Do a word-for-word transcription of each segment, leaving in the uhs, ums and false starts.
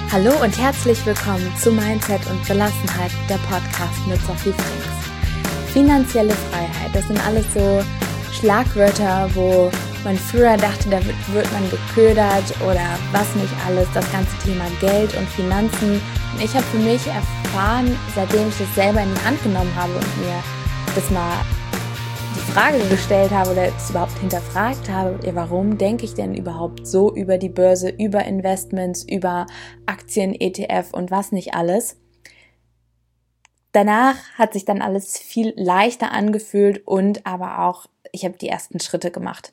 Hallo und herzlich willkommen zu Mindset und Gelassenheit, der Podcast mit Sophie Franks. Finanzielle Freiheit, das sind alles so Schlagwörter, wo man früher dachte, da wird, wird man geködert oder was nicht alles, das ganze Thema Geld und Finanzen. Und ich habe für mich erfahren, seitdem ich das selber in die Hand genommen habe und mir das mal die Frage gestellt habe oder es überhaupt hinterfragt habe, ja, warum denke ich denn überhaupt so über die Börse, über Investments, über Aktien, E T F und was nicht alles. Danach hat sich dann alles viel leichter angefühlt und aber auch, ich habe die ersten Schritte gemacht.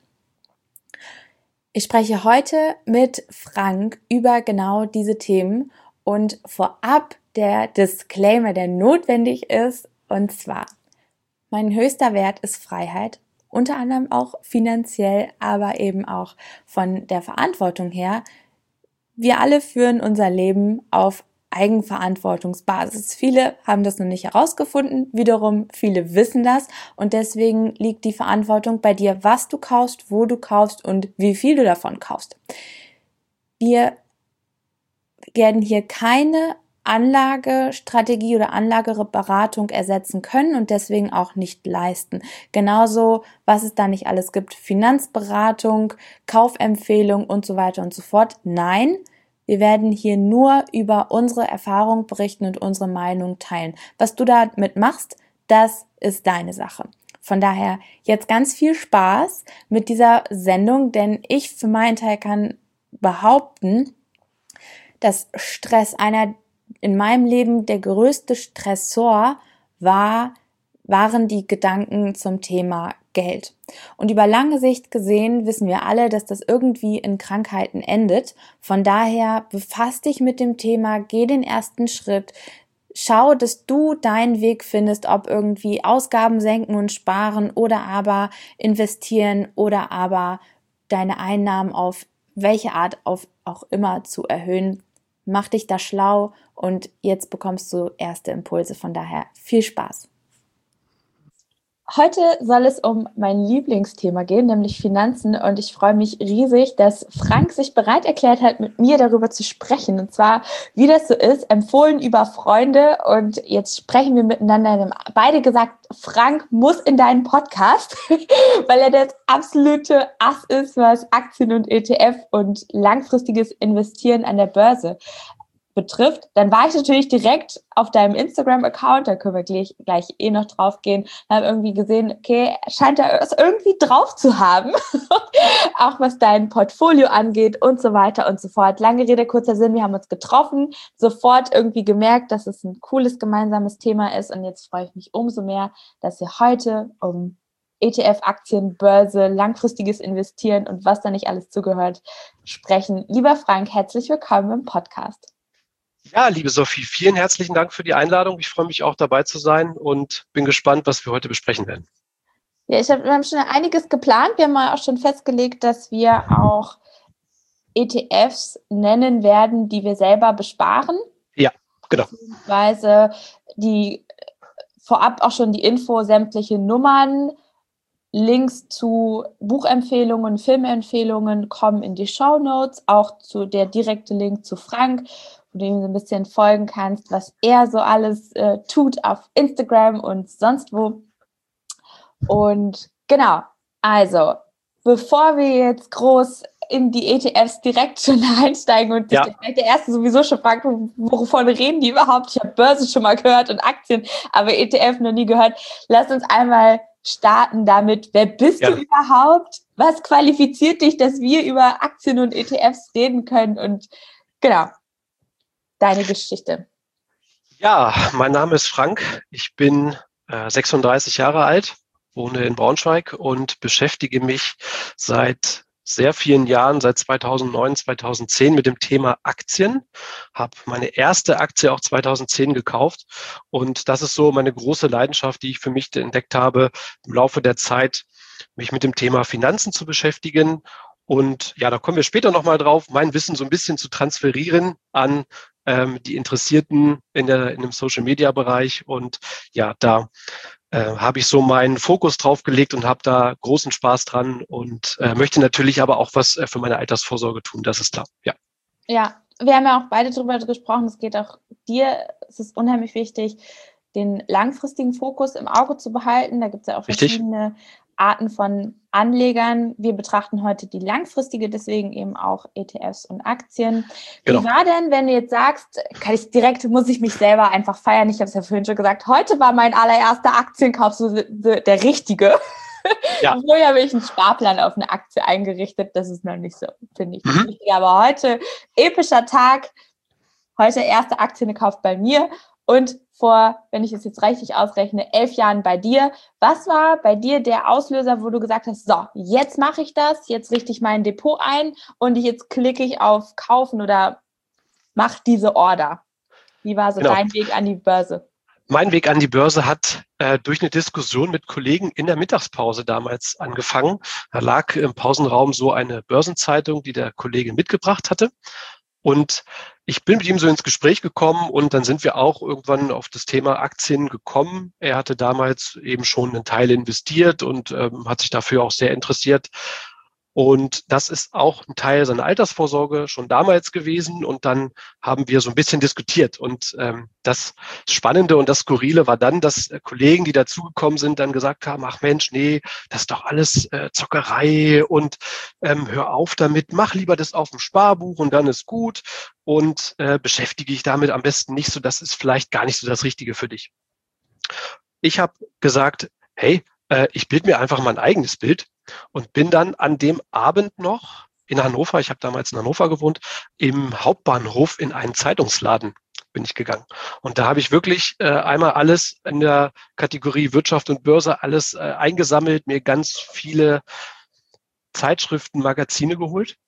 Ich spreche heute mit Frank über genau diese Themen und vorab der Disclaimer, der notwendig ist, und zwar: Mein höchster Wert ist Freiheit, unter anderem auch finanziell, aber eben auch von der Verantwortung her. Wir alle führen unser Leben auf Eigenverantwortungsbasis. Viele haben das noch nicht herausgefunden, wiederum viele wissen das und deswegen liegt die Verantwortung bei dir, was du kaufst, wo du kaufst und wie viel du davon kaufst. Wir werden hier keine Anlagestrategie oder Anlageberatung ersetzen können und deswegen auch nicht leisten. Genauso, was es da nicht alles gibt, Finanzberatung, Kaufempfehlung und so weiter und so fort. Nein, wir werden hier nur über unsere Erfahrung berichten und unsere Meinung teilen. Was du damit machst, das ist deine Sache. Von daher jetzt ganz viel Spaß mit dieser Sendung, denn ich für meinen Teil kann behaupten, dass Stress einer in meinem Leben der größte Stressor war, waren die Gedanken zum Thema Geld. Und über lange Sicht gesehen wissen wir alle, dass das irgendwie in Krankheiten endet. Von daher befass dich mit dem Thema, geh den ersten Schritt, schau, dass du deinen Weg findest, ob irgendwie Ausgaben senken und sparen oder aber investieren oder aber deine Einnahmen auf welche Art auf auch immer zu erhöhen. Mach dich da schlau und jetzt bekommst du erste Impulse. Von daher viel Spaß. Heute soll es um mein Lieblingsthema gehen, nämlich Finanzen. Und ich freue mich riesig, dass Frank sich bereit erklärt hat, mit mir darüber zu sprechen. Und zwar, wie das so ist, empfohlen über Freunde. Und jetzt sprechen wir miteinander. Wir haben beide gesagt, Frank muss in deinen Podcast, weil er das absolute Ass ist, was Aktien und E T F und langfristiges Investieren an der Börse betrifft. Dann war ich natürlich direkt auf deinem Instagram-Account, da können wir gleich, gleich eh noch drauf gehen, habe irgendwie gesehen, okay, scheint er es irgendwie drauf zu haben, auch was dein Portfolio angeht und so weiter und so fort. Lange Rede, kurzer Sinn, wir haben uns getroffen, sofort irgendwie gemerkt, dass es ein cooles gemeinsames Thema ist und jetzt freue ich mich umso mehr, dass wir heute um E T F, Aktien, Börse, langfristiges Investieren und was da nicht alles zugehört, sprechen. Lieber Frank, herzlich willkommen im Podcast. Ja, liebe Sophie, vielen herzlichen Dank für die Einladung. Ich freue mich auch dabei zu sein und bin gespannt, was wir heute besprechen werden. Ja, ich hab, wir haben schon einiges geplant. Wir haben mal auch schon festgelegt, dass wir auch E T Fs nennen werden, die wir selber besparen. Ja, genau. Beziehungsweise die vorab auch schon die Info, sämtliche Nummern, Links zu Buchempfehlungen, Filmempfehlungen kommen in die Shownotes, auch zu der direkte Link zu Frank, wo du ihm so ein bisschen folgen kannst, was er so alles äh, tut auf Instagram und sonst wo. Und genau, also, bevor wir jetzt groß in die E T Fs direkt schon einsteigen und ja. Vielleicht der Erste sowieso schon fragt, wovon reden die überhaupt? Ich habe Börse schon mal gehört und Aktien, aber E T F noch nie gehört. Lass uns einmal starten damit, wer bist ja. du überhaupt? Was qualifiziert dich, dass wir über Aktien und E T Fs reden können? Und genau, deine Geschichte. Ja, mein Name ist Frank. Ich bin äh, sechsunddreißig Jahre alt, wohne in Braunschweig und beschäftige mich seit sehr vielen Jahren, seit zweitausendneun, zweitausendzehn mit dem Thema Aktien. Habe meine erste Aktie auch zweitausendzehn gekauft und das ist so meine große Leidenschaft, die ich für mich entdeckt habe, im Laufe der Zeit mich mit dem Thema Finanzen zu beschäftigen. Und ja, da kommen wir später nochmal drauf, mein Wissen so ein bisschen zu transferieren an ähm, die Interessierten in, der, in dem Social-Media-Bereich. Und ja, da äh, habe ich so meinen Fokus drauf gelegt und habe da großen Spaß dran und äh, möchte natürlich aber auch was äh, für meine Altersvorsorge tun, das ist klar, ja. Ja, wir haben ja auch beide darüber gesprochen, es geht auch dir, es ist unheimlich wichtig, den langfristigen Fokus im Auge zu behalten. Da gibt es ja auch Richtig? verschiedene Arten von Anlegern. Wir betrachten heute die langfristige, deswegen eben auch E T Fs und Aktien. Genau. Wie war denn, wenn du jetzt sagst, kann ich direkt, muss ich mich selber einfach feiern? Ich habe es ja vorhin schon gesagt, heute war mein allererster Aktienkauf so der richtige. Ja. Vorher habe ich einen Sparplan auf eine Aktie eingerichtet. Das ist noch nicht so, finde ich, das Mhm. Wichtige. Aber heute, epischer Tag, heute erste Aktien gekauft bei mir und vor, wenn ich es jetzt richtig ausrechne, elf Jahren bei dir. Was war bei dir der Auslöser, wo du gesagt hast, so, jetzt mache ich das, jetzt richte ich mein Depot ein und jetzt klicke ich auf Kaufen oder mach diese Order? Wie war so Genau. dein Weg an die Börse? Mein Weg an die Börse hat äh, durch eine Diskussion mit Kollegen in der Mittagspause damals angefangen. Da lag im Pausenraum so eine Börsenzeitung, die der Kollege mitgebracht hatte. Und ich bin mit ihm so ins Gespräch gekommen und dann sind wir auch irgendwann auf das Thema Aktien gekommen. Er hatte damals eben schon einen Teil investiert und ähm, hat sich dafür auch sehr interessiert. Und das ist auch ein Teil seiner Altersvorsorge schon damals gewesen. Und dann haben wir so ein bisschen diskutiert. Und ähm, das Spannende und das Skurrile war dann, dass äh, Kollegen, die dazugekommen sind, dann gesagt haben, ach Mensch, nee, das ist doch alles äh, Zockerei und ähm, hör auf damit, mach lieber das auf dem Sparbuch und dann ist gut. Und äh, beschäftige dich damit am besten nicht so, das ist vielleicht gar nicht so das Richtige für dich. Ich habe gesagt, hey, äh, ich bilde mir einfach mal ein eigenes Bild und bin dann an dem Abend noch in Hannover, ich habe damals in Hannover gewohnt, im Hauptbahnhof in einen Zeitungsladen bin ich gegangen. Und da habe ich wirklich äh, einmal alles in der Kategorie Wirtschaft und Börse alles äh, eingesammelt, mir ganz viele Zeitschriften, Magazine geholt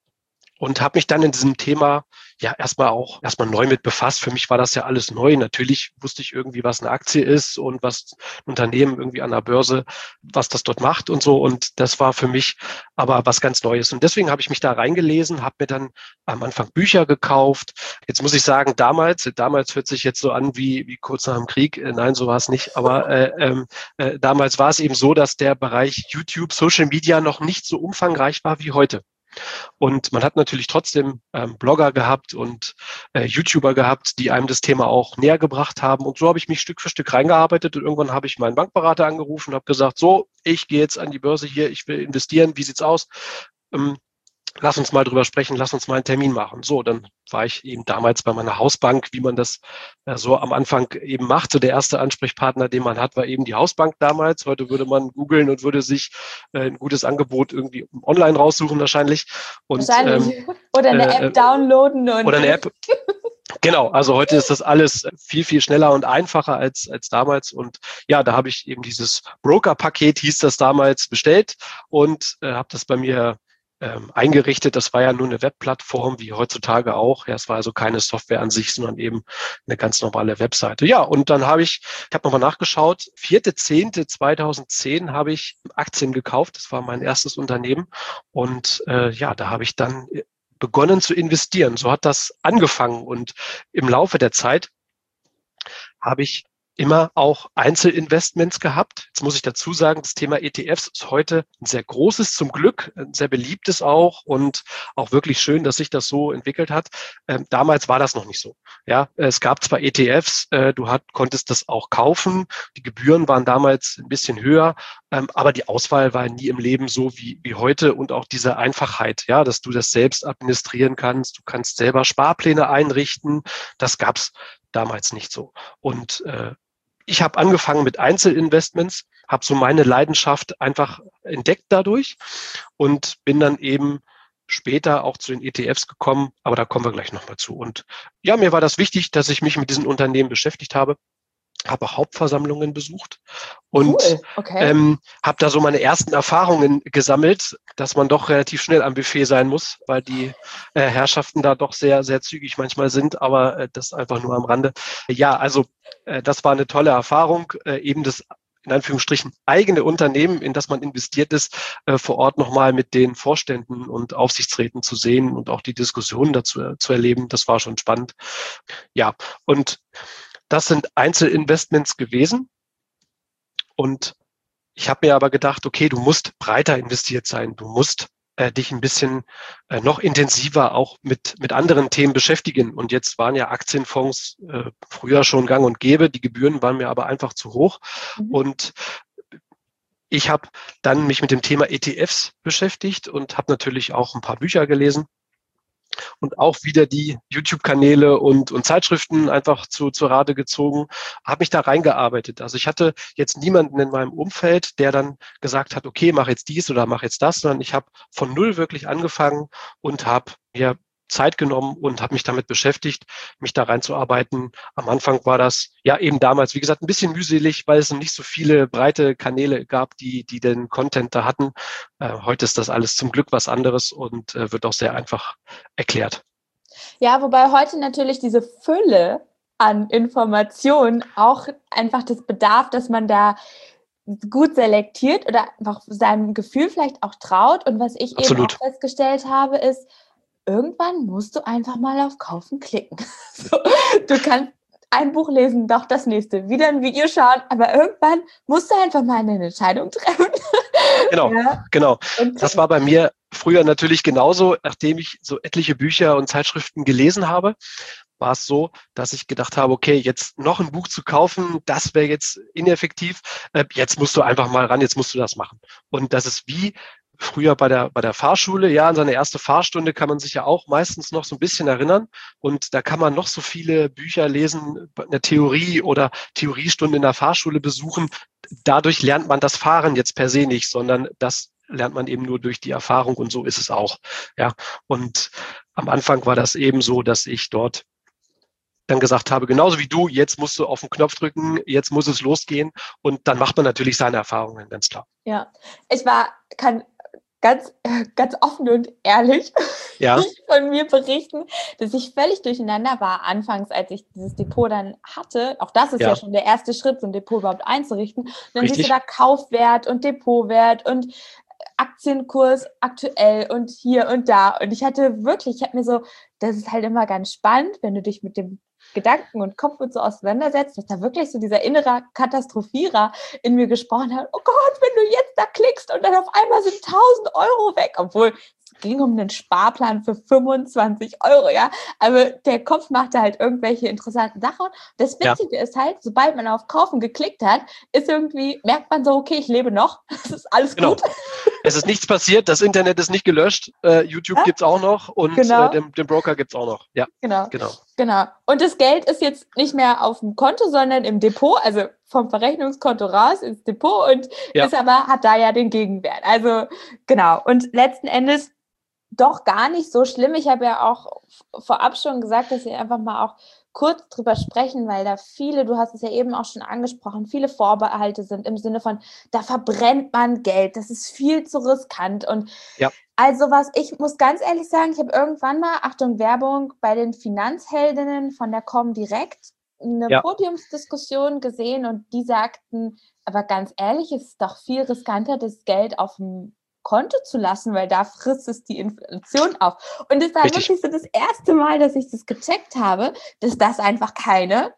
und habe mich dann in diesem Thema ja erstmal auch erstmal neu mit befasst. Für mich war das ja alles neu. Natürlich wusste ich irgendwie, was eine Aktie ist und was ein Unternehmen irgendwie an der Börse, was das dort macht und so. Und das war für mich aber was ganz Neues. Und deswegen habe ich mich da reingelesen, habe mir dann am Anfang Bücher gekauft. Jetzt muss ich sagen, damals, damals hört sich jetzt so an wie, wie kurz nach dem Krieg. Nein, so war es nicht. Aber äh, äh, damals war es eben so, dass der Bereich YouTube, Social Media noch nicht so umfangreich war wie heute. Und man hat natürlich trotzdem ähm, Blogger gehabt und äh, YouTuber gehabt, die einem das Thema auch näher gebracht haben. Und so habe ich mich Stück für Stück reingearbeitet und irgendwann habe ich meinen Bankberater angerufen und habe gesagt, so, ich gehe jetzt an die Börse hier, ich will investieren, wie sieht's aus? Ähm, Lass uns mal drüber sprechen, lass uns mal einen Termin machen. So, dann war ich eben damals bei meiner Hausbank, wie man das äh, so am Anfang eben macht. So der erste Ansprechpartner, den man hat, war eben die Hausbank damals. Heute würde man googeln und würde sich äh, ein gutes Angebot irgendwie online raussuchen wahrscheinlich. Und, wahrscheinlich. Ähm, oder eine äh, App downloaden. Und oder eine App. Genau, also heute ist das alles viel, viel schneller und einfacher als, als damals. Und ja, da habe ich eben dieses Broker-Paket, hieß das damals, bestellt und äh, habe das bei mir ähm, eingerichtet. Das war ja nur eine Webplattform, wie heutzutage auch. Ja, es war also keine Software an sich, sondern eben eine ganz normale Webseite. Ja, und dann habe ich, ich habe nochmal nachgeschaut, vierter zehnter zweitausendzehn habe ich Aktien gekauft. Das war mein erstes Unternehmen. Und äh, ja, da habe ich dann begonnen zu investieren. So hat das angefangen. Und im Laufe der Zeit habe ich immer auch Einzelinvestments gehabt. Jetzt muss ich dazu sagen, das Thema E T Fs ist heute ein sehr großes, zum Glück, ein sehr beliebtes auch und auch wirklich schön, dass sich das so entwickelt hat. Ähm, damals war das noch nicht so. Ja, es gab zwar E T Fs, äh, du hat, konntest das auch kaufen. Die Gebühren waren damals ein bisschen höher, ähm, aber die Auswahl war nie im Leben so wie, wie heute und auch diese Einfachheit, ja, dass du das selbst administrieren kannst. Du kannst selber Sparpläne einrichten. Das gab's damals nicht so. Und äh, ich habe angefangen mit Einzelinvestments, habe so meine Leidenschaft einfach entdeckt dadurch und bin dann eben später auch zu den E T Fs gekommen, aber da kommen wir gleich nochmal zu. Und ja, mir war das wichtig, dass ich mich mit diesen Unternehmen beschäftigt habe, habe Hauptversammlungen besucht und cool. Okay. ähm, habe da so meine ersten Erfahrungen gesammelt, dass man doch relativ schnell am Buffet sein muss, weil die äh, Herrschaften da doch sehr, sehr zügig manchmal sind, aber äh, das einfach nur am Rande. Ja, also äh, das war eine tolle Erfahrung, äh, eben das in Anführungsstrichen eigene Unternehmen, in das man investiert ist, äh, vor Ort nochmal mit den Vorständen und Aufsichtsräten zu sehen und auch die Diskussionen dazu äh, zu erleben. Das war schon spannend. Ja, und das sind Einzelinvestments gewesen. Und ich habe mir aber gedacht, okay, du musst breiter investiert sein. Du musst äh, dich ein bisschen äh, noch intensiver auch mit, mit anderen Themen beschäftigen. Und jetzt waren ja Aktienfonds äh, früher schon gang und gäbe. Die Gebühren waren mir aber einfach zu hoch. Mhm. Und ich habe dann mich mit dem Thema E T Fs beschäftigt und habe natürlich auch ein paar Bücher gelesen und auch wieder die YouTube-Kanäle und, und Zeitschriften einfach zu, zu Rate gezogen, habe mich da reingearbeitet. Also ich hatte jetzt niemanden in meinem Umfeld, der dann gesagt hat, okay, mach jetzt dies oder mach jetzt das, sondern ich habe von null wirklich angefangen und habe mir Zeit genommen und habe mich damit beschäftigt, mich da reinzuarbeiten. Am Anfang war das ja eben damals, wie gesagt, ein bisschen mühselig, weil es noch nicht so viele breite Kanäle gab, die, die den Content da hatten. Äh, heute ist das alles zum Glück was anderes und äh, wird auch sehr einfach erklärt. Ja, wobei heute natürlich diese Fülle an Informationen auch einfach das bedarf, dass man da gut selektiert oder einfach seinem Gefühl vielleicht auch traut. Und was ich Absolut. eben auch festgestellt habe, ist, irgendwann musst du einfach mal auf Kaufen klicken. So, du kannst ein Buch lesen, doch das nächste, wieder ein Video schauen, aber irgendwann musst du einfach mal eine Entscheidung treffen. Genau, ja. genau. Das war bei mir früher natürlich genauso. Nachdem ich so etliche Bücher und Zeitschriften gelesen habe, war es so, dass ich gedacht habe, okay, jetzt noch ein Buch zu kaufen, das wäre jetzt ineffektiv. Jetzt musst du einfach mal ran, jetzt musst du das machen. Und das ist wie früher bei der, bei der Fahrschule, ja, an seine erste Fahrstunde kann man sich ja auch meistens noch so ein bisschen erinnern. Und da kann man noch so viele Bücher lesen, eine Theorie oder Theoriestunde in der Fahrschule besuchen. Dadurch lernt man das Fahren jetzt per se nicht, sondern das lernt man eben nur durch die Erfahrung und so ist es auch. Ja, und am Anfang war das eben so, dass ich dort dann gesagt habe, genauso wie du, jetzt musst du auf den Knopf drücken, jetzt muss es losgehen und dann macht man natürlich seine Erfahrungen, ganz klar. Ja, ich war, kann ganz, ganz offen und ehrlich ja. von mir berichten, dass ich völlig durcheinander war anfangs, als ich dieses Depot dann hatte. Auch das ist ja, ja schon der erste Schritt, so ein Depot überhaupt einzurichten. Und dann Richtig. siehst du da Kaufwert und Depotwert und Aktienkurs aktuell und hier und da. Und ich hatte wirklich, ich habe mir so, das ist halt immer ganz spannend, wenn du dich mit dem Gedanken und Kopf und so auseinandersetzt, dass da wirklich so dieser innere Katastrophierer in mir gesprochen hat, oh Gott, wenn du jetzt da klickst und dann auf einmal sind tausend Euro weg, obwohl es ging um einen Sparplan für fünfundzwanzig Euro, ja, aber der Kopf machte halt irgendwelche interessanten Sachen. Das Witzige ja. ist halt, sobald man auf Kaufen geklickt hat, ist irgendwie, merkt man so, okay, ich lebe noch, das ist alles genau. gut. Es ist nichts passiert, das Internet ist nicht gelöscht, äh, YouTube ja? gibt's auch noch und genau. äh, den, den Broker gibt's auch noch. Ja, genau. genau. Genau. Und das Geld ist jetzt nicht mehr auf dem Konto, sondern im Depot, also vom Verrechnungskonto raus ins Depot und ja. ist aber, hat da ja den Gegenwert. Also genau. Und letzten Endes doch gar nicht so schlimm. Ich habe ja auch vorab schon gesagt, dass wir einfach mal auch kurz drüber sprechen, weil da viele, du hast es ja eben auch schon angesprochen, viele Vorbehalte sind im Sinne von, da verbrennt man Geld, das ist viel zu riskant. Und ja. also was, ich muss ganz ehrlich sagen, ich habe irgendwann mal, Achtung Werbung, bei den Finanzheldinnen von der Comdirect eine ja. Podiumsdiskussion gesehen und die sagten, aber ganz ehrlich, es ist doch viel riskanter, das Geld auf dem Konto zu lassen, weil da frisst es die Inflation auf. Und das war Richtig. wirklich so das erste Mal, dass ich das gecheckt habe, dass das einfach keine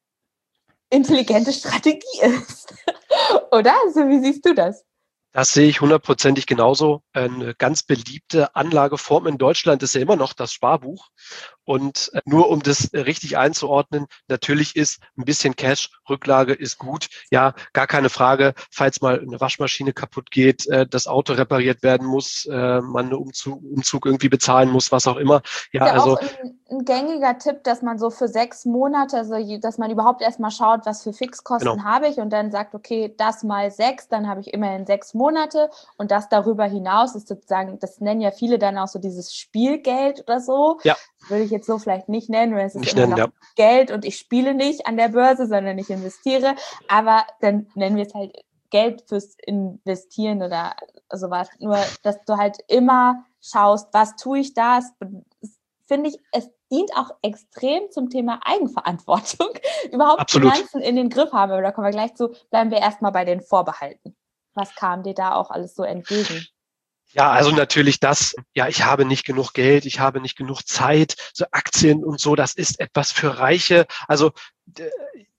intelligente Strategie ist. Oder? Also, wie siehst du das? Das sehe ich hundertprozentig genauso. Eine ganz beliebte Anlageform in Deutschland ist ja immer noch das Sparbuch. Und nur um das richtig einzuordnen, natürlich ist ein bisschen Cash, Rücklage ist gut. Ja, gar keine Frage, falls mal eine Waschmaschine kaputt geht, das Auto repariert werden muss, man einen Umzug, Umzug irgendwie bezahlen muss, was auch immer. Ja, ist ja also auch ein, ein gängiger Tipp, dass man so für sechs Monate, also dass man überhaupt erstmal schaut, was für Fixkosten genau. habe ich und dann sagt, okay, das mal sechs, dann habe ich immerhin sechs Monate und das darüber hinaus ist sozusagen, das nennen ja viele dann auch so dieses Spielgeld oder so. Ja. Das würde ich jetzt so vielleicht nicht nennen, weil es ist nicht immer nennen, noch ja. Geld und ich spiele nicht an der Börse, sondern ich investiere. Aber dann nennen wir es halt Geld fürs Investieren oder sowas. Nur, dass du halt immer schaust, was tue ich da? Das finde ich, es dient auch extrem zum Thema Eigenverantwortung. Überhaupt Absolut. Finanzen in den Griff haben. Aber da kommen wir gleich zu. Bleiben wir erstmal bei den Vorbehalten. Was kam dir da auch alles so entgegen? Ja, also natürlich das, ja, ich habe nicht genug Geld, ich habe nicht genug Zeit, so Aktien und so, das ist etwas für Reiche. Also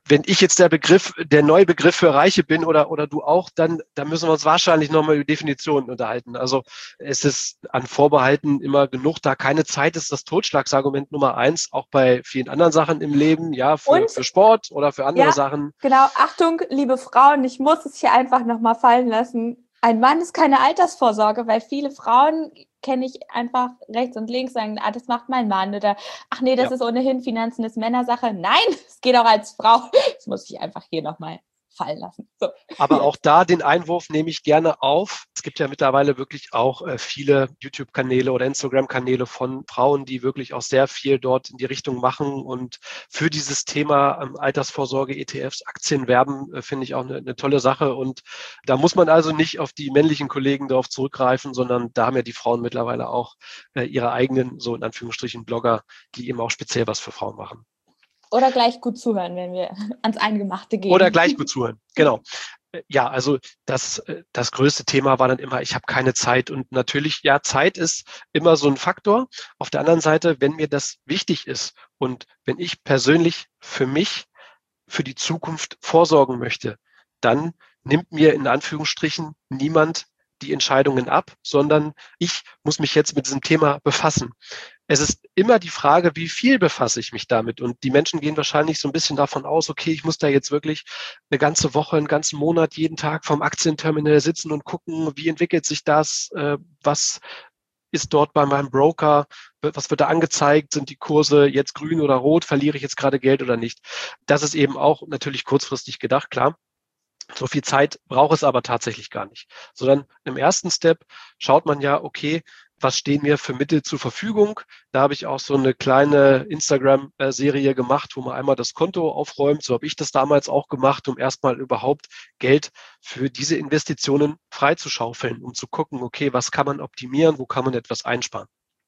wenn ich jetzt der Begriff, der neue Begriff für Reiche bin oder, oder du auch, dann, dann müssen wir uns wahrscheinlich nochmal über Definitionen unterhalten. Also es ist an Vorbehalten immer genug da. Keine Zeit ist das Totschlagsargument Nummer eins, auch bei vielen anderen Sachen im Leben, ja, für, Und, für Sport oder für andere ja, Sachen. genau, Achtung, liebe Frauen, ich muss es hier einfach nochmal fallen lassen. Ein Mann ist keine Altersvorsorge, weil viele Frauen kenne ich einfach rechts und links sagen, ah, das macht mein Mann oder ach nee, das Ja. ist ohnehin Finanzen, ist Männersache. Nein, es geht auch als Frau. Das muss ich einfach hier nochmal fallen lassen. So. Aber auch da den Einwurf nehme ich gerne auf. Es gibt ja mittlerweile wirklich auch äh, viele YouTube-Kanäle oder Instagram-Kanäle von Frauen, die wirklich auch sehr viel dort in die Richtung machen und für dieses Thema ähm, Altersvorsorge, E T Fs, Aktien werben, äh, finde ich auch eine, eine tolle Sache. Und da muss man also nicht auf die männlichen Kollegen darauf zurückgreifen, sondern da haben ja die Frauen mittlerweile auch äh, ihre eigenen, so in Anführungsstrichen, Blogger, die eben auch speziell was für Frauen machen. Oder gleich gut zuhören, wenn wir ans Eingemachte gehen. Oder gleich gut zuhören, genau. Ja, also das, das größte Thema war dann immer, ich habe keine Zeit. Und natürlich, ja, Zeit ist immer so ein Faktor. Auf der anderen Seite, wenn mir das wichtig ist und wenn ich persönlich für mich, für die Zukunft vorsorgen möchte, dann nimmt mir in Anführungsstrichen niemand die Entscheidungen ab, sondern ich muss mich jetzt mit diesem Thema befassen. Es ist immer die Frage, wie viel befasse ich mich damit? Und die Menschen gehen wahrscheinlich so ein bisschen davon aus, okay, ich muss da jetzt wirklich eine ganze Woche, einen ganzen Monat, jeden Tag vom Aktienterminal sitzen und gucken, wie entwickelt sich das, äh, was ist dort bei meinem Broker, was wird da angezeigt, sind die Kurse jetzt grün oder rot, verliere ich jetzt gerade Geld oder nicht? Das ist eben auch natürlich kurzfristig gedacht, klar. So viel Zeit braucht es aber tatsächlich gar nicht, sondern im ersten Step schaut man ja, okay, was stehen mir für Mittel zur Verfügung? Da habe ich auch so eine kleine Instagram-Serie gemacht, wo man einmal das Konto aufräumt. So habe ich das damals auch gemacht, um erstmal überhaupt Geld für diese Investitionen freizuschaufeln, um zu gucken, okay, was kann man optimieren, wo kann man etwas einsparen?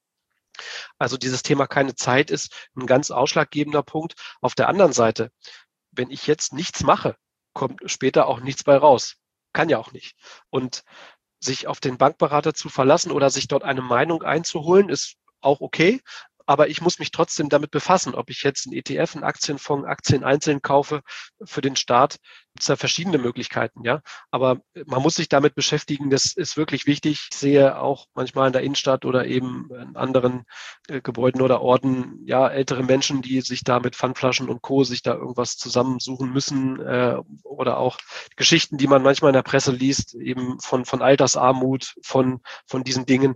Also dieses Thema keine Zeit ist ein ganz ausschlaggebender Punkt. Auf der anderen Seite, wenn ich jetzt nichts mache, kommt später auch nichts bei raus. Kann ja auch nicht. Und sich auf den Bankberater zu verlassen oder sich dort eine Meinung einzuholen, ist auch okay. Aber ich muss mich trotzdem damit befassen, ob ich jetzt einen E T F, einen Aktienfonds, Aktien einzeln kaufe. Für den Staat gibt es da verschiedene Möglichkeiten, ja. Aber man muss sich damit beschäftigen, das ist wirklich wichtig. Ich sehe auch manchmal in der Innenstadt oder eben in anderen äh, Gebäuden oder Orten, ja, ältere Menschen, die sich da mit Pfandflaschen und Co. sich da irgendwas zusammensuchen müssen äh, oder auch Geschichten, die man manchmal in der Presse liest, eben von, von Altersarmut, von, von diesen Dingen.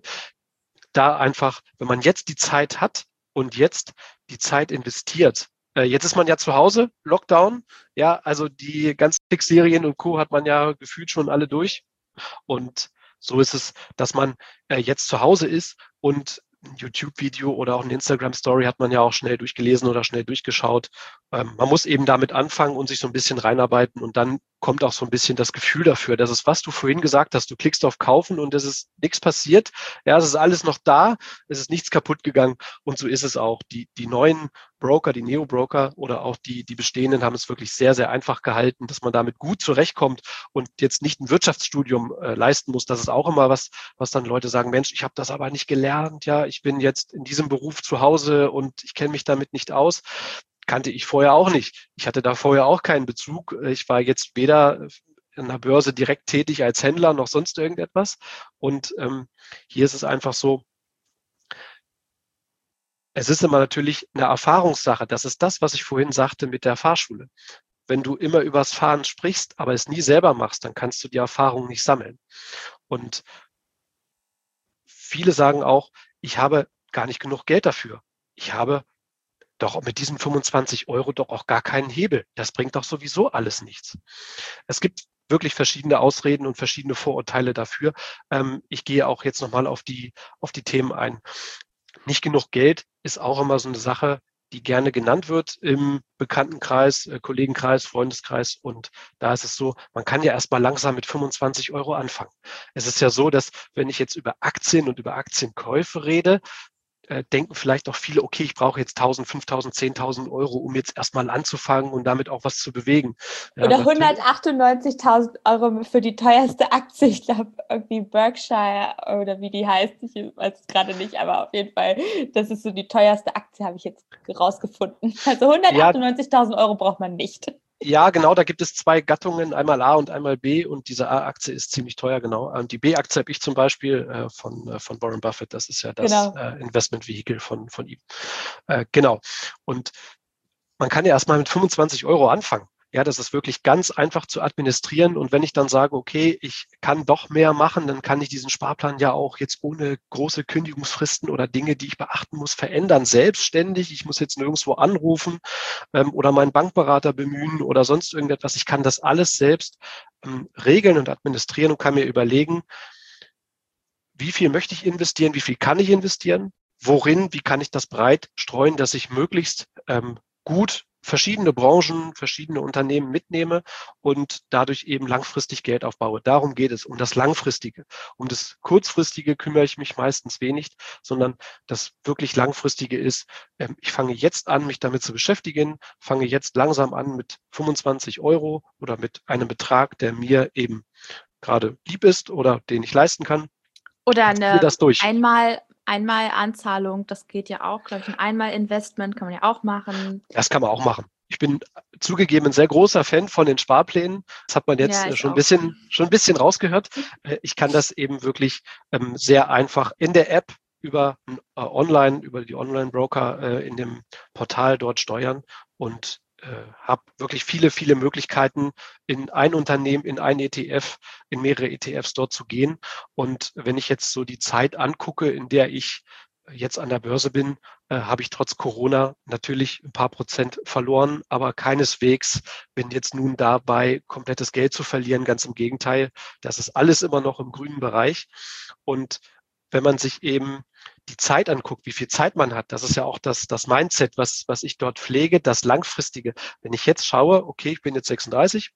Da einfach, wenn man jetzt die Zeit hat und jetzt die Zeit investiert. Äh, jetzt ist man ja zu Hause, Lockdown, ja, also die ganzen Netflix-Serien und Co. hat man ja gefühlt schon alle durch. Und so ist es, dass man äh, jetzt zu Hause ist und ein YouTube-Video oder auch eine Instagram-Story hat man ja auch schnell durchgelesen oder schnell durchgeschaut. Ähm, man muss eben damit anfangen und sich so ein bisschen reinarbeiten und dann kommt auch so ein bisschen das Gefühl dafür, dass es, was du vorhin gesagt hast, du klickst auf Kaufen und es ist nichts passiert. Ja, es ist alles noch da, es ist nichts kaputt gegangen und so ist es auch. Die, die neuen Broker, die Neo-Broker oder auch die, die bestehenden haben es wirklich sehr, sehr einfach gehalten, dass man damit gut zurechtkommt und jetzt nicht ein Wirtschaftsstudium äh, leisten muss. Das ist auch immer was, was dann Leute sagen, Mensch, ich habe das aber nicht gelernt, ja, ich bin jetzt in diesem Beruf zu Hause und ich kenne mich damit nicht aus. Kannte ich vorher auch nicht. Ich hatte da vorher auch keinen Bezug. Ich war jetzt weder an der Börse direkt tätig als Händler noch sonst irgendetwas. Und ähm, hier ist es einfach so, es ist immer natürlich eine Erfahrungssache. Das ist das, was ich vorhin sagte mit der Fahrschule. Wenn du immer übers Fahren sprichst, aber es nie selber machst, dann kannst du die Erfahrung nicht sammeln. Und viele sagen auch, ich habe gar nicht genug Geld dafür. Ich habe doch mit diesen fünfundzwanzig Euro doch auch gar keinen Hebel. Das bringt doch sowieso alles nichts. Es gibt wirklich verschiedene Ausreden und verschiedene Vorurteile dafür. Ähm, ich gehe auch jetzt nochmal auf die, auf die Themen ein. Nicht genug Geld ist auch immer so eine Sache, die gerne genannt wird im Bekanntenkreis, äh, Kollegenkreis, Freundeskreis. Und da ist es so, man kann ja erstmal langsam mit fünfundzwanzig Euro anfangen. Es ist ja so, dass wenn ich jetzt über Aktien und über Aktienkäufe rede, äh, denken vielleicht auch viele, okay, ich brauche jetzt tausend, fünftausend, zehntausend Euro, um jetzt erstmal anzufangen und damit auch was zu bewegen. Ja, oder hundertachtundneunzigtausend Euro für die teuerste Aktie, ich glaube irgendwie Berkshire oder wie die heißt, ich weiß es gerade nicht, aber auf jeden Fall, das ist so die teuerste Aktie, habe ich jetzt rausgefunden. Also hundertachtundneunzigtausend Euro braucht man nicht. Ja, genau, da gibt es zwei Gattungen, einmal A und einmal B, und diese A-Aktie ist ziemlich teuer, genau. Und die B-Aktie habe ich zum Beispiel äh, von, äh, von Warren Buffett, das ist ja das Genau. äh, Investmentvehikel von, von ihm. Äh, genau. Und man kann ja erstmal mit fünfundzwanzig Euro anfangen. Ja, das ist wirklich ganz einfach zu administrieren. Und wenn ich dann sage, okay, ich kann doch mehr machen, dann kann ich diesen Sparplan ja auch jetzt ohne große Kündigungsfristen oder Dinge, die ich beachten muss, verändern, selbstständig. Ich muss jetzt nirgendwo anrufen ähm, oder meinen Bankberater bemühen oder sonst irgendetwas. Ich kann das alles selbst ähm, regeln und administrieren und kann mir überlegen, wie viel möchte ich investieren, wie viel kann ich investieren, worin, wie kann ich das breit streuen, dass ich möglichst ähm, gut verschiedene Branchen, verschiedene Unternehmen mitnehme und dadurch eben langfristig Geld aufbaue. Darum geht es, um das Langfristige. Um das Kurzfristige kümmere ich mich meistens wenig, sondern das wirklich Langfristige ist, ähm, ich fange jetzt an, mich damit zu beschäftigen, fange jetzt langsam an mit fünfundzwanzig Euro oder mit einem Betrag, der mir eben gerade lieb ist oder den ich leisten kann. Oder Ziehe eine das durch. einmal, einmal Anzahlung, das geht ja auch, glaube ich. Ein einmal Investment kann man ja auch machen. Das kann man auch machen. Ich bin zugegeben ein sehr großer Fan von den Sparplänen. Das hat man jetzt Ja, äh, ich schon ein auch. bisschen, schon ein bisschen rausgehört. Äh, Ich kann das eben wirklich ähm, sehr einfach in der App über äh, online, über die Online-Broker äh, in dem Portal dort steuern und äh, habe wirklich viele, viele Möglichkeiten, in ein Unternehmen, in ein E T F, in mehrere E T Fs dort zu gehen. Und wenn ich jetzt so die Zeit angucke, in der ich jetzt an der Börse bin, äh, habe ich trotz Corona natürlich ein paar Prozent verloren, aber keineswegs bin jetzt nun dabei, komplettes Geld zu verlieren. Ganz im Gegenteil, das ist alles immer noch im grünen Bereich. Und wenn man sich eben die Zeit anguckt, wie viel Zeit man hat, das ist ja auch das, das Mindset, was, was ich dort pflege, das Langfristige. Wenn ich jetzt schaue, okay, ich bin jetzt sechsunddreißig,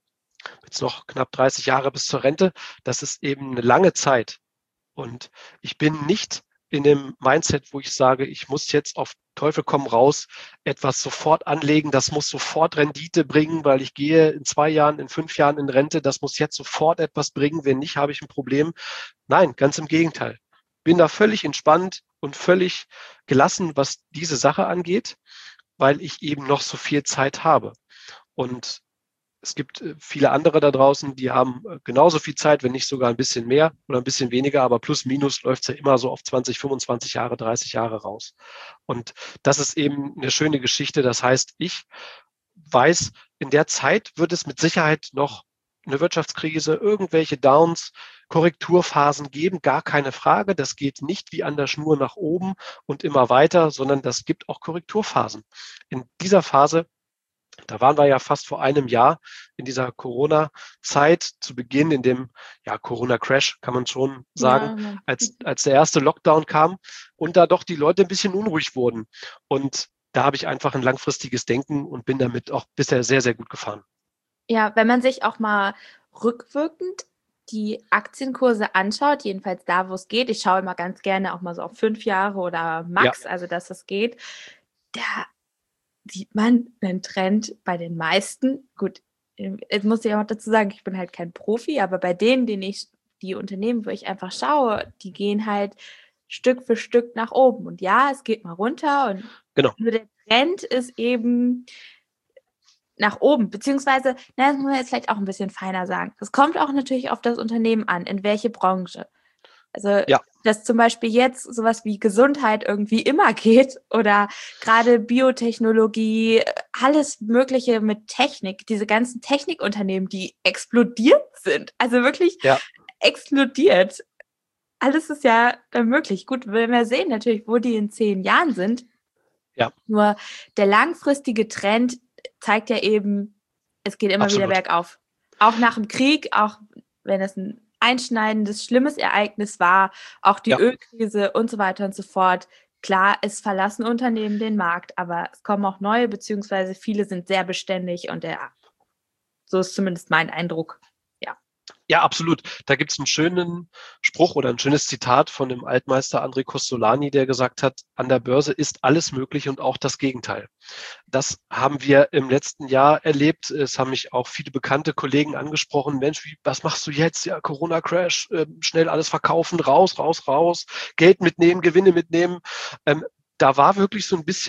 jetzt noch knapp dreißig Jahre bis zur Rente, das ist eben eine lange Zeit. Und ich bin nicht in dem Mindset, wo ich sage, ich muss jetzt auf Teufel komm raus etwas sofort anlegen, das muss sofort Rendite bringen, weil ich gehe in zwei Jahren, in fünf Jahren in Rente, das muss jetzt sofort etwas bringen, wenn nicht, habe ich ein Problem. Nein, ganz im Gegenteil. Bin da völlig entspannt und völlig gelassen, was diese Sache angeht, weil ich eben noch so viel Zeit habe. Und es gibt äh, viele andere da draußen, die haben äh, genauso viel Zeit, wenn nicht sogar ein bisschen mehr oder ein bisschen weniger, aber plus minus läuft es ja immer so auf zwanzig, fünfundzwanzig Jahre, dreißig Jahre raus. Und das ist eben eine schöne Geschichte. Das heißt, ich weiß, in der Zeit wird es mit Sicherheit noch eine Wirtschaftskrise, irgendwelche Downs, Korrekturphasen geben, gar keine Frage. Das geht nicht wie an der Schnur nach oben und immer weiter, sondern das gibt auch Korrekturphasen. In dieser Phase, da waren wir ja fast vor einem Jahr in dieser Corona-Zeit zu Beginn, in dem ja, Corona-Crash, kann man schon sagen, Ja, man- als, als der erste Lockdown kam und da doch die Leute ein bisschen unruhig wurden. Und da habe ich einfach ein langfristiges Denken und bin damit auch bisher sehr, sehr gut gefahren. ja, wenn man sich auch mal rückwirkend die Aktienkurse anschaut, jedenfalls da, wo es geht, ich schaue immer ganz gerne auch mal so auf fünf Jahre oder Ja, Max, also dass es geht, da sieht man einen Trend bei den meisten. Gut, ähm, jetzt muss ich auch dazu sagen, ich bin halt kein Profi, aber bei denen, denen ich die Unternehmen, wo ich einfach schaue, die gehen halt Stück für Stück nach oben. Und ja, es geht mal runter und genau. nur der Trend ist eben nach oben, beziehungsweise, na, das muss man jetzt vielleicht auch ein bisschen feiner sagen. Das kommt auch natürlich auf das Unternehmen an, in welche Branche. Also, Ja, dass zum Beispiel jetzt sowas wie Gesundheit irgendwie immer geht oder gerade Biotechnologie, alles Mögliche mit Technik, diese ganzen Technikunternehmen, die explodiert sind, also wirklich ja, explodiert. Alles ist ja dann möglich. Gut, wenn wir sehen natürlich, wo die in zehn Jahren sind, ja, nur der langfristige Trend zeigt ja eben, es geht immer wieder absolut. bergauf. Auch nach dem Krieg, auch wenn es ein einschneidendes, schlimmes Ereignis war, auch die Ja. Ölkrise und so weiter und so fort. Klar, es verlassen Unternehmen den Markt, aber es kommen auch neue, beziehungsweise viele sind sehr beständig und ja, so ist zumindest mein Eindruck. Ja. Ja, absolut. Da gibt es einen schönen Spruch oder ein schönes Zitat von dem Altmeister André Costolani, der gesagt hat, an der Börse ist alles möglich und auch das Gegenteil. Das haben wir im letzten Jahr erlebt. Es haben mich auch viele bekannte Kollegen angesprochen. Mensch, wie, was machst du jetzt? Ja, Corona-Crash, äh, schnell alles verkaufen, raus, raus, raus, Geld mitnehmen, Gewinne mitnehmen. Ähm, da war wirklich so ein bisschen,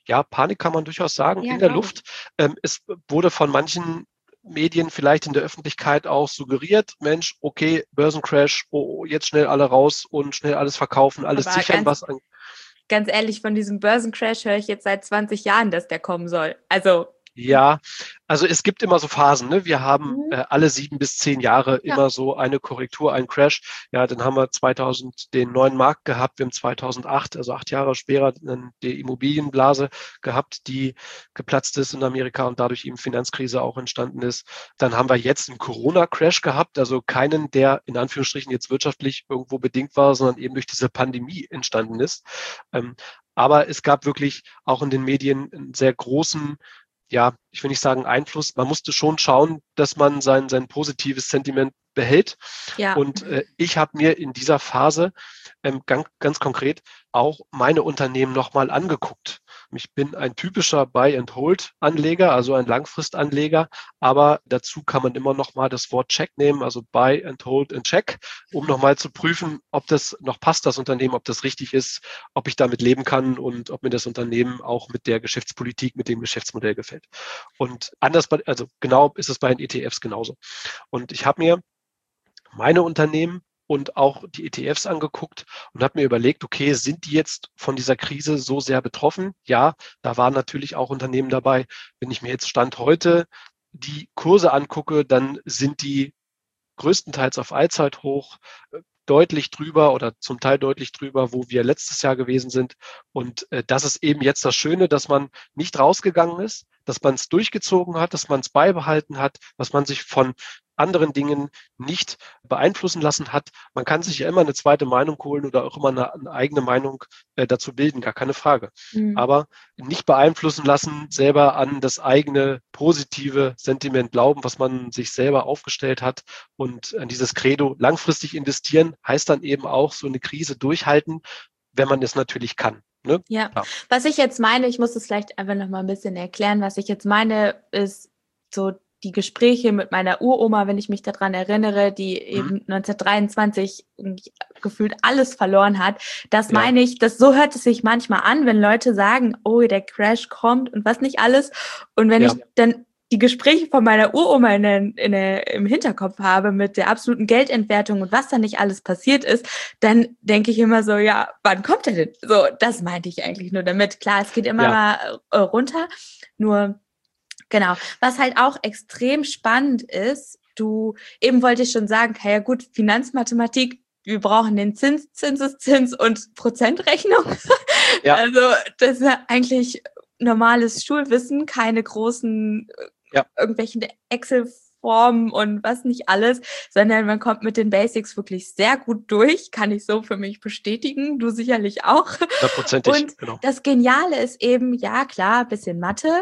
ja, Panik kann man durchaus sagen, Ja, in der glaube ich. Luft. Ähm, es wurde von manchen Medien vielleicht in der Öffentlichkeit auch suggeriert, Mensch, okay, Börsencrash, oh, jetzt schnell alle raus und schnell alles verkaufen, alles Aber sichern, ganz, was an. ganz ehrlich, von diesem Börsencrash höre ich jetzt seit zwanzig Jahren, dass der kommen soll. Also, Ja, also es gibt immer so Phasen. Ne? Wir haben mhm. äh, alle sieben bis zehn Jahre Ja. immer so eine Korrektur, einen Crash. Ja, dann haben wir zweitausend den neuen Markt gehabt. Wir haben zweitausendacht, also acht Jahre später, dann die Immobilienblase gehabt, die geplatzt ist in Amerika und dadurch eben Finanzkrise auch entstanden ist. Dann haben wir jetzt einen Corona-Crash gehabt, also keinen, der in Anführungsstrichen jetzt wirtschaftlich irgendwo bedingt war, sondern eben durch diese Pandemie entstanden ist. Ähm, aber es gab wirklich auch in den Medien einen sehr großen, ja, ich will nicht sagen Einfluss. Man musste schon schauen, dass man sein, sein positives Sentiment behält. Ja. Und äh, ich habe mir in dieser Phase ähm, ganz, ganz konkret auch meine Unternehmen nochmal angeguckt. Ich bin ein typischer Buy-and-Hold-Anleger, also ein Langfristanleger, aber dazu kann man immer noch mal das Wort Check nehmen, also Buy and Hold and Check, um nochmal zu prüfen, ob das noch passt, das Unternehmen, ob das richtig ist, ob ich damit leben kann und ob mir das Unternehmen auch mit der Geschäftspolitik, mit dem Geschäftsmodell gefällt. Und anders, bei, also genau ist es bei den E T Fs genauso. Und ich habe mir meine Unternehmen und auch die E T Fs angeguckt und habe mir überlegt, okay, sind die jetzt von dieser Krise so sehr betroffen? Ja, da waren natürlich auch Unternehmen dabei. Wenn ich mir jetzt Stand heute die Kurse angucke, dann sind die größtenteils auf Allzeithoch, äh, deutlich drüber oder zum Teil deutlich drüber, wo wir letztes Jahr gewesen sind. Und äh, das ist eben jetzt das Schöne, dass man nicht rausgegangen ist, dass man es durchgezogen hat, dass man es beibehalten hat, dass man sich von anderen Dingen nicht beeinflussen lassen hat. Man kann sich ja immer eine zweite Meinung holen oder auch immer eine, eine eigene Meinung äh, dazu bilden, gar keine Frage. Mhm. Aber nicht beeinflussen lassen, selber an das eigene positive Sentiment glauben, was man sich selber aufgestellt hat und an dieses Credo langfristig investieren, heißt dann eben auch so eine Krise durchhalten, wenn man es natürlich kann. Ne? Ja, Klar. was ich jetzt meine, ich muss es vielleicht einfach noch mal ein bisschen erklären, was ich jetzt meine, ist so die Gespräche mit meiner Uroma, wenn ich mich daran erinnere, die Mhm. eben neunzehnhundertdreiundzwanzig gefühlt alles verloren hat. Das Ja. meine ich, das so hört es sich manchmal an, wenn Leute sagen, oh, der Crash kommt und was nicht alles. Und wenn Ja. ich dann die Gespräche von meiner Uroma in der, in der, im Hinterkopf habe mit der absoluten Geldentwertung und was da nicht alles passiert ist, dann denke ich immer so, ja, wann kommt er denn? So, das meinte ich eigentlich nur damit. Klar, es geht immer Ja. mal äh, runter, nur genau. Was halt auch extrem spannend ist, du, eben wollte ich schon sagen, ja gut, Finanzmathematik, wir brauchen den Zins, Zinseszins und Prozentrechnung. Ja. Also das ist ja eigentlich normales Schulwissen, keine großen Ja. irgendwelchen Excel-Formen und was nicht alles, sondern man kommt mit den Basics wirklich sehr gut durch, kann ich so für mich bestätigen, du sicherlich auch. Hundertprozentig, Und genau. das Geniale ist eben, ja klar, bisschen Mathe,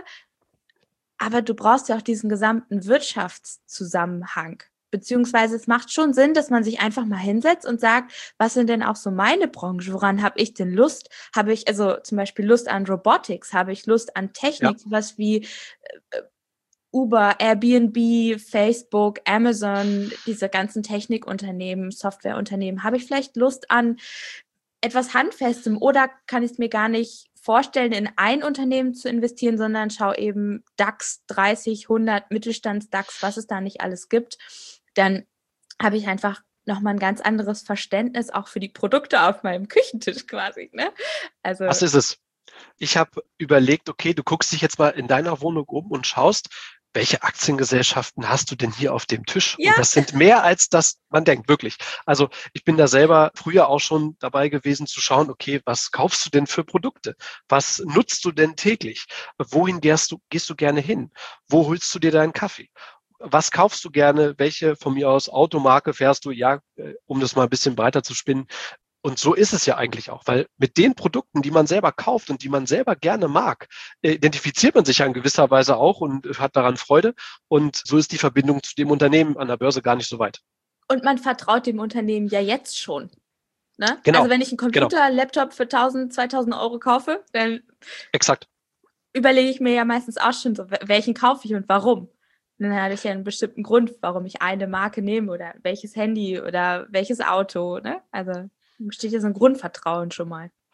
aber du brauchst ja auch diesen gesamten Wirtschaftszusammenhang. Beziehungsweise es macht schon Sinn, dass man sich einfach mal hinsetzt und sagt, was sind denn auch so meine Branchen? Woran habe ich denn Lust? Habe ich also zum Beispiel Lust an Robotics? Habe ich Lust an Technik? Ja. Was wie äh, Uber, Airbnb, Facebook, Amazon, diese ganzen Technikunternehmen, Softwareunternehmen. Habe ich vielleicht Lust an etwas Handfestem oder kann ich es mir gar nicht vorstellen, in ein Unternehmen zu investieren, sondern schau eben DAX dreißig, hundert, Mittelstands-DAX, was es da nicht alles gibt. Dann habe ich einfach nochmal ein ganz anderes Verständnis auch für die Produkte auf meinem Küchentisch quasi. Ne? Also, Was ist es? Ich habe überlegt, okay, du guckst dich jetzt mal in deiner Wohnung um und schaust, welche Aktiengesellschaften hast du denn hier auf dem Tisch? ja, Und das sind mehr als das man denkt, wirklich. Also ich bin da selber früher auch schon dabei gewesen zu schauen, okay, was kaufst du denn für Produkte? Was nutzt du denn täglich? Wohin gehst du, gehst du gerne hin? Wo holst du dir deinen Kaffee? Was kaufst du gerne? Welche von mir aus Automarke fährst du? Ja, äh, um das mal ein bisschen breiter zu spinnen. Und so ist es ja eigentlich auch, weil mit den Produkten, die man selber kauft und die man selber gerne mag, äh, identifiziert man sich ja in gewisser Weise auch und hat daran Freude. Und so ist die Verbindung zu dem Unternehmen an der Börse gar nicht so weit. und man vertraut dem Unternehmen ja jetzt schon. Ne? Also Genau, wenn ich einen genau, Computer, Laptop für tausend, zweitausend Euro kaufe, dann exakt. überlege ich mir ja meistens auch schon so, welchen kaufe ich und warum. Und dann habe ich ja einen bestimmten Grund, warum ich eine Marke nehme oder welches Handy oder welches Auto. Ne? Also besteht ja so ein Grundvertrauen schon mal.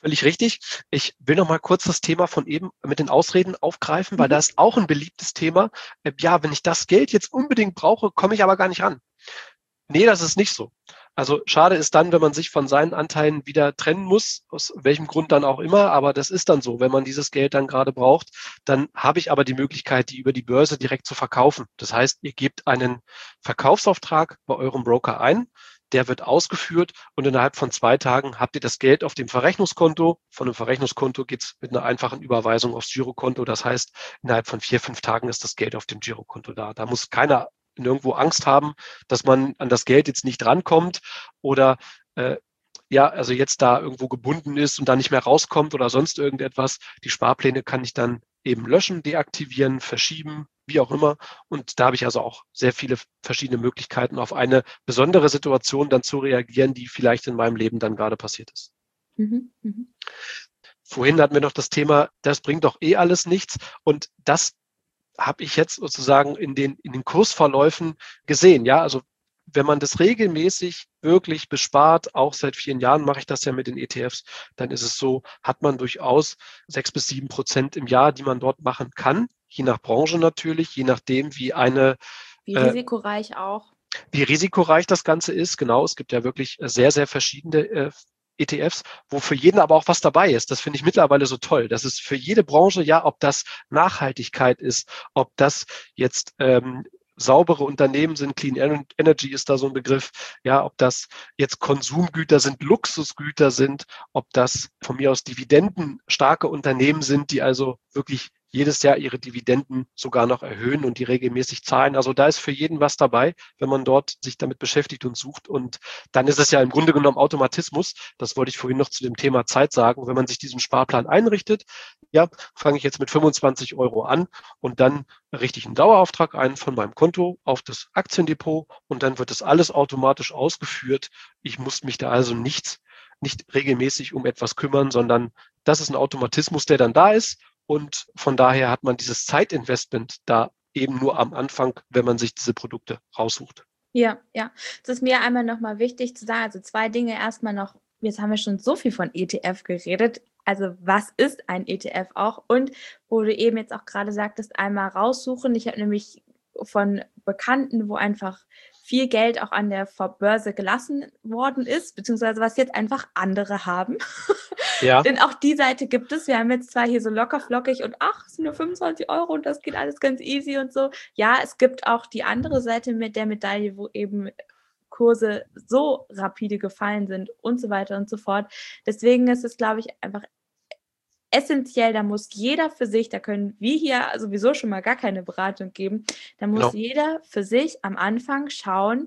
Völlig richtig. Ich will noch mal kurz das Thema von eben mit den Ausreden aufgreifen, weil Mhm. da ist auch ein beliebtes Thema. Äh, Ja, wenn ich das Geld jetzt unbedingt brauche, komme ich aber gar nicht ran. Nee, das ist nicht so. Also schade ist dann, wenn man sich von seinen Anteilen wieder trennen muss, aus welchem Grund dann auch immer, aber das ist dann so. Wenn man dieses Geld dann gerade braucht, dann habe ich aber die Möglichkeit, die über die Börse direkt zu verkaufen. Das heißt, ihr gebt einen Verkaufsauftrag bei eurem Broker ein, der wird ausgeführt und innerhalb von zwei Tagen habt ihr das Geld auf dem Verrechnungskonto. Von dem Verrechnungskonto geht es mit einer einfachen Überweisung aufs Girokonto. Das heißt, innerhalb von vier, fünf Tagen ist das Geld auf dem Girokonto da. Da muss keiner nirgendwo Angst haben, dass man an das Geld jetzt nicht rankommt oder äh, ja, also jetzt da irgendwo gebunden ist und da nicht mehr rauskommt oder sonst irgendetwas. Die Sparpläne kann ich dann eben löschen, deaktivieren, verschieben, wie auch immer. Und da habe ich also auch sehr viele verschiedene Möglichkeiten, auf eine besondere Situation dann zu reagieren, die vielleicht in meinem Leben dann gerade passiert ist. Mhm. Mhm. Vorhin hatten wir noch das Thema, das bringt doch eh alles nichts. Und das habe ich jetzt sozusagen in den, in den Kursverläufen gesehen. Ja, also wenn man das regelmäßig wirklich bespart, auch seit vielen Jahren mache ich das ja mit den E T Fs, dann ist es so, hat man durchaus sechs bis sieben Prozent im Jahr, die man dort machen kann, je nach Branche natürlich, je nachdem, wie eine Wie äh, risikoreich auch. wie risikoreich das Ganze ist. Genau, es gibt ja wirklich sehr, sehr verschiedene äh, E T Fs, wo für jeden aber auch was dabei ist. Das finde ich mittlerweile so toll. Das ist für jede Branche, ja, ob das Nachhaltigkeit ist, ob das jetzt ähm, saubere Unternehmen sind, Clean Energy ist da so ein Begriff, ja, ob das jetzt Konsumgüter sind, Luxusgüter sind, ob das von mir aus dividendenstarke Unternehmen sind, die also wirklich jedes Jahr ihre Dividenden sogar noch erhöhen und die regelmäßig zahlen. Also da ist für jeden was dabei, wenn man dort sich damit beschäftigt und sucht. Und dann ist es ja im Grunde genommen Automatismus. Das wollte ich vorhin noch zu dem Thema Zeit sagen. Wenn man sich diesen Sparplan einrichtet, ja, fange ich jetzt mit fünfundzwanzig Euro an und dann richte ich einen Dauerauftrag ein von meinem Konto auf das Aktiendepot und dann wird das alles automatisch ausgeführt. Ich muss mich da also nichts, nicht regelmäßig um etwas kümmern, sondern das ist ein Automatismus, der dann da ist. Und von daher hat man dieses Zeitinvestment da eben nur am Anfang, wenn man sich diese Produkte raussucht. Ja, ja. Es ist mir einmal nochmal wichtig zu sagen, also zwei Dinge erstmal noch, jetzt haben wir schon so viel von E T F geredet. Also was ist ein E T F auch? Und wo du eben jetzt auch gerade sagtest, einmal raussuchen. Ich habe nämlich von Bekannten, wo einfach viel Geld auch an der Börse gelassen worden ist, beziehungsweise was jetzt einfach andere haben. Ja. Denn auch die Seite gibt es. Wir haben jetzt zwar hier so locker flockig und ach, es sind nur fünfundzwanzig Euro und das geht alles ganz easy und so. Ja, es gibt auch die andere Seite mit der Medaille, wo eben Kurse so rapide gefallen sind und so weiter und so fort. Deswegen ist es, glaube ich, einfach essentiell, da muss jeder für sich, da können wir hier sowieso schon mal gar keine Beratung geben, da muss Genau. jeder für sich am Anfang schauen,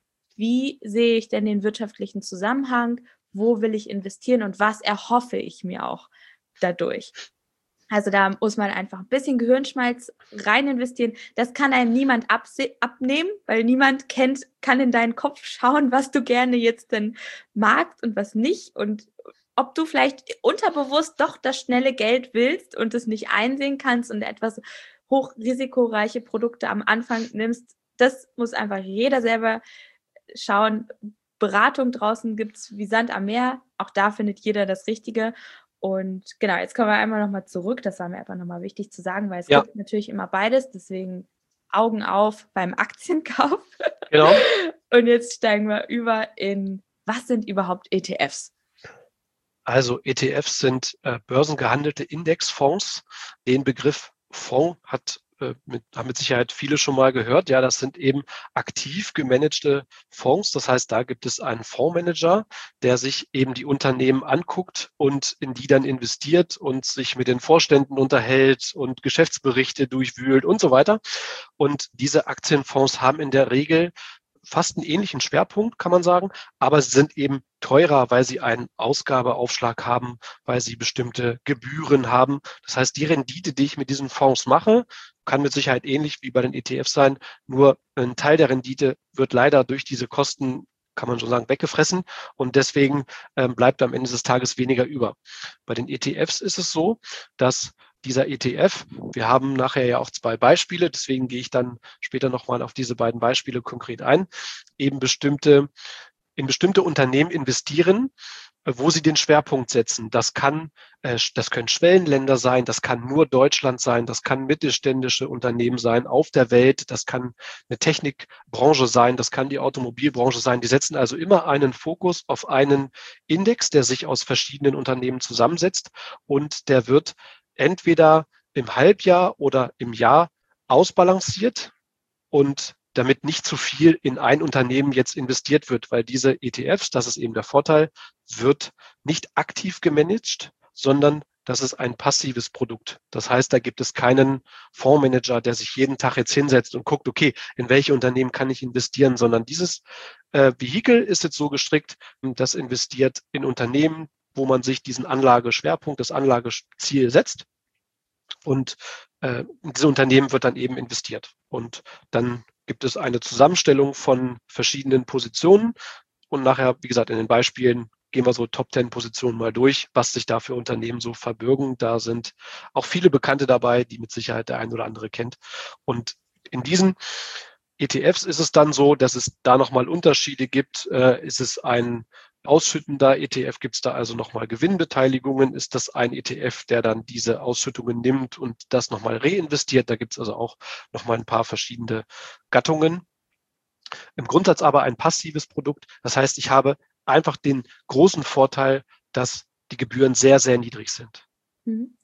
wie sehe ich denn den wirtschaftlichen Zusammenhang, wo will ich investieren und was erhoffe ich mir auch dadurch. Also da muss man einfach ein bisschen Gehirnschmalz rein investieren. Das kann einem niemand abse- abnehmen, weil niemand kennt, kann in deinen Kopf schauen, was du gerne jetzt denn magst und was nicht und ob du vielleicht unterbewusst doch das schnelle Geld willst und es nicht einsehen kannst und etwas hochrisikoreiche Produkte am Anfang nimmst. Das muss einfach jeder selber schauen. Beratung draußen gibt es wie Sand am Meer. Auch da findet jeder das Richtige. Und genau, jetzt kommen wir einmal nochmal zurück. Das war mir einfach nochmal wichtig zu sagen, weil es Ja. gibt natürlich immer beides. Deswegen Augen auf beim Aktienkauf. Genau. Und jetzt steigen wir über in, was sind überhaupt E T Fs? Also E T Fs sind äh, börsengehandelte Indexfonds. Den Begriff Fonds hat äh, mit, haben mit Sicherheit viele schon mal gehört. Ja, das sind eben aktiv gemanagte Fonds. Das heißt, da gibt es einen Fondsmanager, der sich eben die Unternehmen anguckt und in die dann investiert und sich mit den Vorständen unterhält und Geschäftsberichte durchwühlt und so weiter. Und diese Aktienfonds haben in der Regel fast einen ähnlichen Schwerpunkt, kann man sagen, aber sie sind eben teurer, weil sie einen Ausgabeaufschlag haben, weil sie bestimmte Gebühren haben. Das heißt, die Rendite, die ich mit diesen Fonds mache, kann mit Sicherheit ähnlich wie bei den E T Fs sein, nur ein Teil der Rendite wird leider durch diese Kosten, kann man so sagen, weggefressen und deswegen ähm, bleibt am Ende des Tages weniger über. Bei den E T Fs ist es so, dass dieser E T F, wir haben nachher ja auch zwei Beispiele, deswegen gehe ich dann später nochmal auf diese beiden Beispiele konkret ein, eben bestimmte, in bestimmte Unternehmen investieren, wo sie den Schwerpunkt setzen. Das kann, äh, das können Schwellenländer sein, das kann nur Deutschland sein, das kann mittelständische Unternehmen sein auf der Welt, das kann eine Technikbranche sein, das kann die Automobilbranche sein. Die setzen also immer einen Fokus auf einen Index, der sich aus verschiedenen Unternehmen zusammensetzt und der wird entweder im Halbjahr oder im Jahr ausbalanciert und damit nicht zu viel in ein Unternehmen jetzt investiert wird, weil diese E T Fs, das ist eben der Vorteil, wird nicht aktiv gemanagt, sondern das ist ein passives Produkt. Das heißt, da gibt es keinen Fondsmanager, der sich jeden Tag jetzt hinsetzt und guckt, okay, in welche Unternehmen kann ich investieren, sondern dieses äh, Vehikel ist jetzt so gestrickt, das investiert in Unternehmen, wo man sich diesen Anlageschwerpunkt, das Anlageziel setzt. Und äh, in diese Unternehmen wird dann eben investiert. Und dann gibt es eine Zusammenstellung von verschiedenen Positionen. Und nachher, wie gesagt, in den Beispielen gehen wir so Top zehn Positionen mal durch, was sich da für Unternehmen so verbirgen. Da sind auch viele Bekannte dabei, die mit Sicherheit der ein oder andere kennt. Und in diesen E T Fs ist es dann so, dass es da nochmal Unterschiede gibt. Äh, ist es ein ausschüttender E T F, gibt es da also nochmal Gewinnbeteiligungen? Ist das ein E T F, der dann diese Ausschüttungen nimmt und das nochmal reinvestiert? Da gibt es also auch nochmal ein paar verschiedene Gattungen. Im Grundsatz aber ein passives Produkt. Das heißt, ich habe einfach den großen Vorteil, dass die Gebühren sehr, sehr niedrig sind.